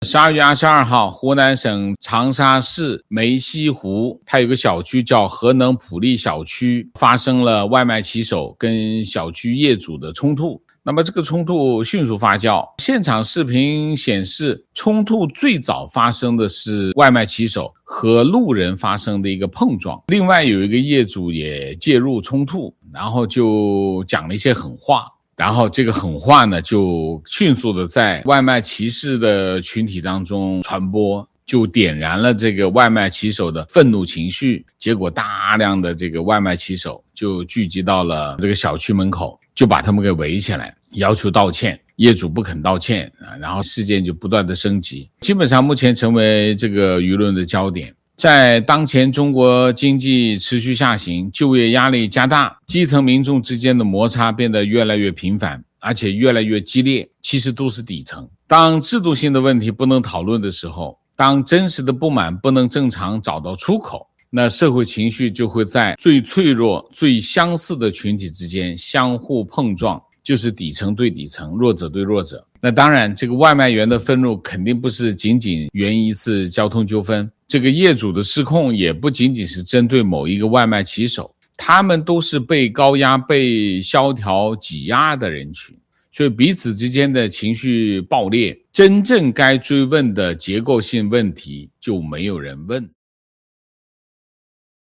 12月22号，湖南省长沙市梅溪湖，它有个小区叫核能普利小区，发生了外卖骑手跟小区业主的冲突。那么这个冲突迅速发酵，现场视频显示，冲突最早发生的是外卖骑手和路人发生的一个碰撞，另外有一个业主也介入冲突，然后就讲了一些狠话。然后这个狠话呢，就迅速的在外卖骑士的群体当中传播，就点燃了这个外卖骑手的愤怒情绪。结果大量的这个外卖骑手就聚集到了这个小区门口，就把他们给围起来，要求道歉。业主不肯道歉，然后事件就不断的升级，基本上目前成为这个舆论的焦点。在当前中国经济持续下行，就业压力加大，基层民众之间的摩擦变得越来越频繁，而且越来越激烈，其实都是底层。当制度性的问题不能讨论的时候，当真实的不满不能正常找到出口，那社会情绪就会在最脆弱、最相似的群体之间相互碰撞，就是底层对底层，弱者对弱者。那当然，这个外卖员的愤怒肯定不是仅仅源于一次交通纠纷，这个业主的失控也不仅仅是针对某一个外卖骑手，他们都是被高压、被萧条挤压的人群，所以彼此之间的情绪爆裂，真正该追问的结构性问题就没有人问。